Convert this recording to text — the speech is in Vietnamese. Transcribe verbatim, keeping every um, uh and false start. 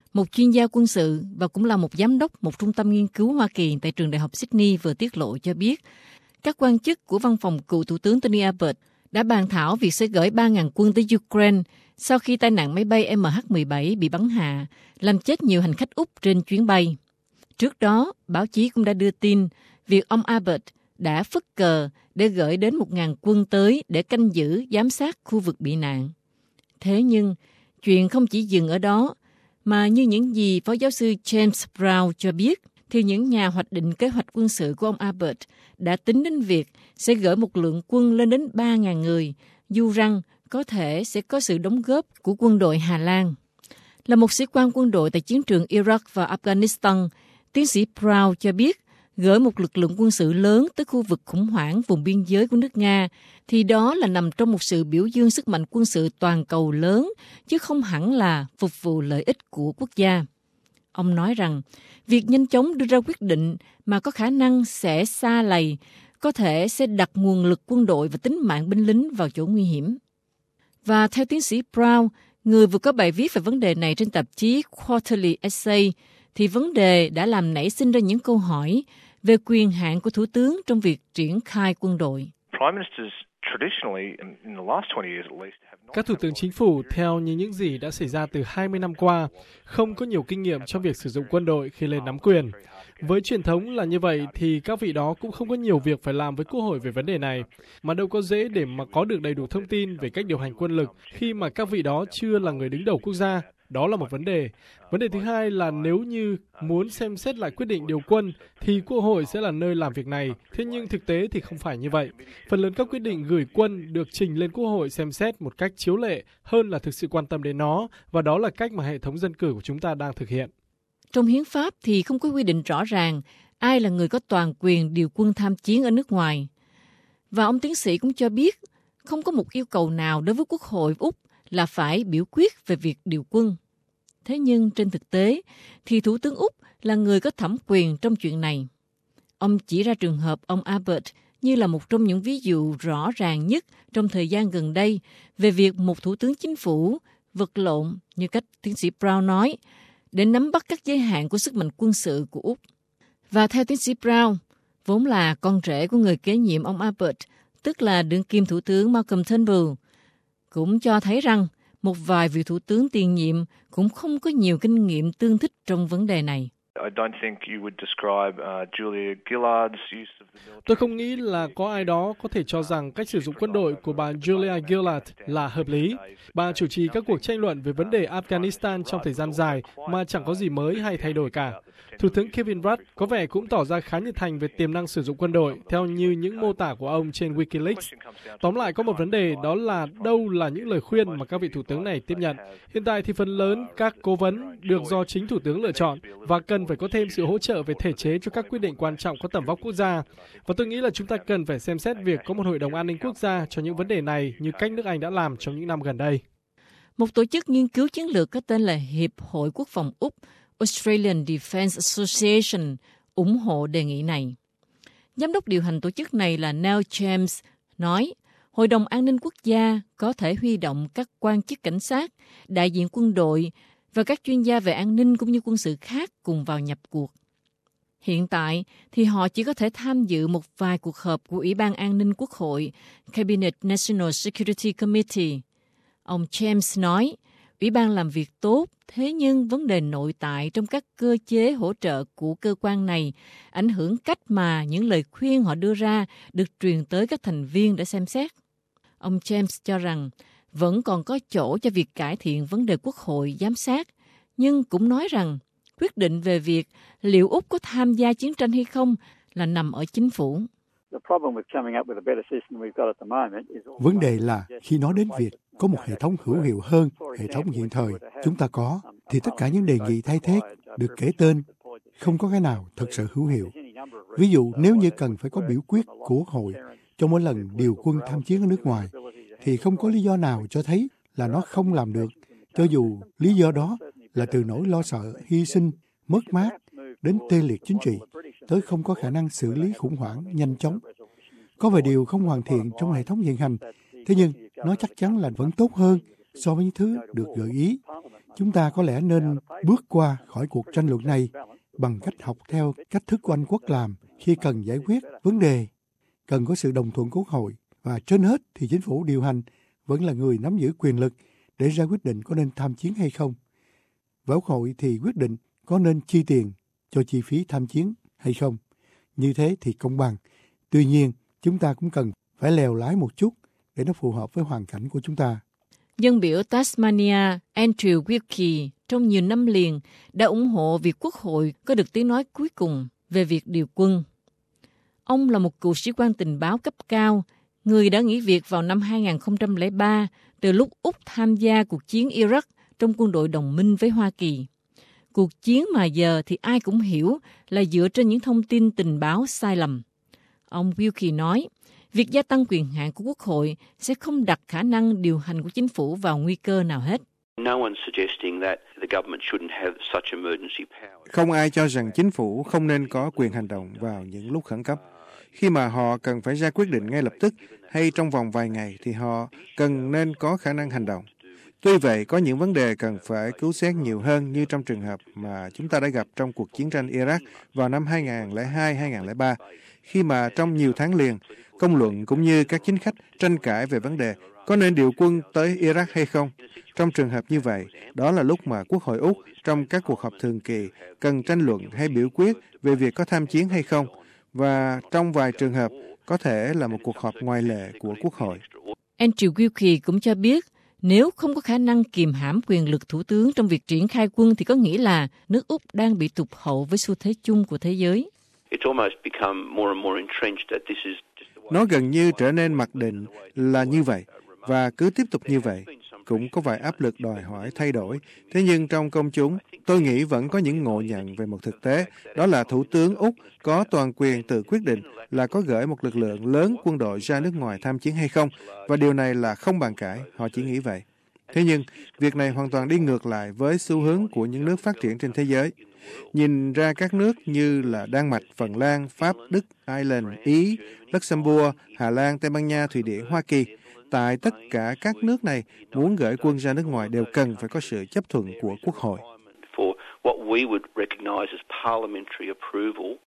Một chuyên gia quân sự và cũng là một giám đốc một trung tâm nghiên cứu Hoa Kỳ tại trường Đại học Sydney vừa tiết lộ cho biết, các quan chức của văn phòng cựu Thủ tướng Tony Abbott đã bàn thảo việc sẽ gửi ba nghìn quân tới Ukraine sau khi tai nạn máy bay M H mười bảy bị bắn hạ, làm chết nhiều hành khách Úc trên chuyến bay. Trước đó, báo chí cũng đã đưa tin việc ông Abbott đã phất cờ để gửi đến một nghìn quân tới để canh giữ, giám sát khu vực bị nạn. Thế nhưng, chuyện không chỉ dừng ở đó, mà như những gì Phó giáo sư James Brown cho biết, thì những nhà hoạch định kế hoạch quân sự của ông Abbott đã tính đến việc sẽ gửi một lượng quân lên đến ba nghìn người, dù rằng có thể sẽ có sự đóng góp của quân đội Hà Lan. Là một sĩ quan quân đội tại chiến trường Iraq và Afghanistan, tiến sĩ Brown cho biết gửi một lực lượng quân sự lớn tới khu vực khủng hoảng vùng biên giới của nước Nga thì đó là nằm trong một sự biểu dương sức mạnh quân sự toàn cầu lớn, chứ không hẳn là phục vụ lợi ích của quốc gia. Ông nói rằng, việc nhanh chóng đưa ra quyết định mà có khả năng sẽ sa lầy, có thể sẽ đặt nguồn lực quân đội và tính mạng binh lính vào chỗ nguy hiểm. Và theo tiến sĩ Brown, người vừa có bài viết về vấn đề này trên tạp chí Quarterly Essay, thì vấn đề đã làm nảy sinh ra những câu hỏi về quyền hạn của Thủ tướng trong việc triển khai quân đội. Các thủ tướng chính phủ, theo như những gì đã xảy ra từ hai mươi năm qua, không có nhiều kinh nghiệm trong việc sử dụng quân đội khi lên nắm quyền. Với truyền thống là như vậy thì các vị đó cũng không có nhiều việc phải làm với Quốc hội về vấn đề này, mà đâu có dễ để mà có được đầy đủ thông tin về cách điều hành quân lực khi mà các vị đó chưa là người đứng đầu quốc gia. Đó là một vấn đề. Vấn đề thứ hai là nếu như muốn xem xét lại quyết định điều quân thì Quốc hội sẽ là nơi làm việc này. Thế nhưng thực tế thì không phải như vậy. Phần lớn các quyết định gửi quân được trình lên Quốc hội xem xét một cách chiếu lệ hơn là thực sự quan tâm đến nó, và đó là cách mà hệ thống dân cử của chúng ta đang thực hiện. Trong hiến pháp thì không có quy định rõ ràng ai là người có toàn quyền điều quân tham chiến ở nước ngoài. Và ông tiến sĩ cũng cho biết không có một yêu cầu nào đối với Quốc hội Úc là phải biểu quyết về việc điều quân. Thế nhưng trên thực tế thì Thủ tướng Úc là người có thẩm quyền trong chuyện này. Ông chỉ ra trường hợp ông Abbott như là một trong những ví dụ rõ ràng nhất trong thời gian gần đây về việc một thủ tướng chính phủ vật lộn, như cách tiến sĩ Brown nói, để nắm bắt các giới hạn của sức mạnh quân sự của Úc. Và theo tiến sĩ Brown, vốn là con rể của người kế nhiệm ông Abbott, tức là đương kim thủ tướng Malcolm Turnbull, cũng cho thấy rằng một vài vị thủ tướng tiền nhiệm cũng không có nhiều kinh nghiệm tương thích trong vấn đề này. Tôi không nghĩ là có ai đó có thể cho rằng cách sử dụng quân đội của bà Julia Gillard là hợp lý. Bà chủ trì các cuộc tranh luận về vấn đề Afghanistan trong thời gian dài mà chẳng có gì mới hay thay đổi cả. Thủ tướng Kevin Rudd có vẻ cũng tỏ ra khá nhiệt thành về tiềm năng sử dụng quân đội, theo như những mô tả của ông trên Wikileaks. Tóm lại có một vấn đề, đó là đâu là những lời khuyên mà các vị thủ tướng này tiếp nhận. Hiện tại thì phần lớn các cố vấn được do chính thủ tướng lựa chọn và cần phải có thêm sự hỗ trợ về thể chế cho các quyết định quan trọng có tầm vóc quốc gia. Và tôi nghĩ là chúng ta cần phải xem xét việc có một hội đồng an ninh quốc gia cho những vấn đề này như cách nước Anh đã làm trong những năm gần đây. Một tổ chức nghiên cứu chiến lược có tên là Hiệp hội Quốc phòng Úc, Australian Defence Association, ủng hộ đề nghị này. Giám đốc điều hành tổ chức này là Neil James nói, Hội đồng An ninh Quốc gia có thể huy động các quan chức cảnh sát, đại diện quân đội và các chuyên gia về an ninh cũng như quân sự khác cùng vào nhập cuộc. Hiện tại thì họ chỉ có thể tham dự một vài cuộc họp của Ủy ban An ninh Quốc hội, Cabinet National Security Committee. Ông James nói, Ủy ban làm việc tốt, thế nhưng vấn đề nội tại trong các cơ chế hỗ trợ của cơ quan này ảnh hưởng cách mà những lời khuyên họ đưa ra được truyền tới các thành viên để xem xét. Ông James cho rằng vẫn còn có chỗ cho việc cải thiện vấn đề quốc hội giám sát, nhưng cũng nói rằng quyết định về việc liệu Úc có tham gia chiến tranh hay không là nằm ở chính phủ. Vấn đề là khi nói đến việc có một hệ thống hữu hiệu hơn hệ thống hiện thời chúng ta có, thì tất cả những đề nghị thay thế được kể tên không có cái nào thực sự hữu hiệu. Ví dụ nếu như cần phải có biểu quyết của Quốc hội cho mỗi lần điều quân tham chiến ở nước ngoài, thì không có lý do nào cho thấy là nó không làm được, cho dù lý do đó là từ nỗi lo sợ, hy sinh, mất mát, đến tê liệt chính trị, tới không có khả năng xử lý khủng hoảng nhanh chóng. Có vài điều không hoàn thiện trong hệ thống hiện hành, thế nhưng nó chắc chắn là vẫn tốt hơn so với những thứ được gợi ý. Chúng ta có lẽ nên bước qua khỏi cuộc tranh luận này bằng cách học theo cách thức của Anh Quốc làm khi cần giải quyết vấn đề, cần có sự đồng thuận của Quốc hội, và trên hết thì chính phủ điều hành vẫn là người nắm giữ quyền lực để ra quyết định có nên tham chiến hay không. Và Quốc hội thì quyết định có nên chi tiền cho chi phí tham chiến hay không. Như thế thì công bằng. Tuy nhiên, chúng ta cũng cần phải lèo lái một chút để nó phù hợp với hoàn cảnh của chúng ta. Dân biểu Tasmania Andrew Wilkie trong nhiều năm liền đã ủng hộ việc Quốc hội có được tiếng nói cuối cùng về việc điều quân. Ông là một cựu sĩ quan tình báo cấp cao, người đã nghỉ việc vào năm hai không không ba từ lúc Úc tham gia cuộc chiến Iraq trong quân đội đồng minh với Hoa Kỳ. Cuộc chiến mà giờ thì ai cũng hiểu là dựa trên những thông tin tình báo sai lầm. Ông Wilkie nói, việc gia tăng quyền hạn của Quốc hội sẽ không đặt khả năng điều hành của chính phủ vào nguy cơ nào hết. Không ai cho rằng chính phủ không nên có quyền hành động vào những lúc khẩn cấp. Khi mà họ cần phải ra quyết định ngay lập tức hay trong vòng vài ngày thì họ cần nên có khả năng hành động. Tuy vậy, có những vấn đề cần phải cứu xét nhiều hơn như trong trường hợp mà chúng ta đã gặp trong cuộc chiến tranh Iraq vào năm hai không không hai hai không không ba, khi mà trong nhiều tháng liền, công luận cũng như các chính khách tranh cãi về vấn đề có nên điều quân tới Iraq hay không. Trong trường hợp như vậy, đó là lúc mà Quốc hội Úc trong các cuộc họp thường kỳ cần tranh luận hay biểu quyết về việc có tham chiến hay không, và trong vài trường hợp có thể là một cuộc họp ngoại lệ của Quốc hội. Andrew Wilkie cũng cho biết, nếu không có khả năng kiềm hãm quyền lực thủ tướng trong việc triển khai quân thì có nghĩa là nước Úc đang bị tụt hậu với xu thế chung của thế giới. Nó gần như trở nên mặc định là như vậy, và cứ tiếp tục như vậy. Cũng có vài áp lực đòi hỏi thay đổi. Thế nhưng trong công chúng, tôi nghĩ vẫn có những ngộ nhận về một thực tế, đó là Thủ tướng Úc có toàn quyền tự quyết định là có gửi một lực lượng lớn quân đội ra nước ngoài tham chiến hay không, và điều này là không bàn cãi, họ chỉ nghĩ vậy. Thế nhưng, việc này hoàn toàn đi ngược lại với xu hướng của những nước phát triển trên thế giới. Nhìn ra các nước như là Đan Mạch, Phần Lan, Pháp, Đức, Ireland, Ý, Luxembourg, Hà Lan, Tây Ban Nha, Thụy Điển, Hoa Kỳ, tại tất cả các nước này muốn gửi quân ra nước ngoài đều cần phải có sự chấp thuận của Quốc hội.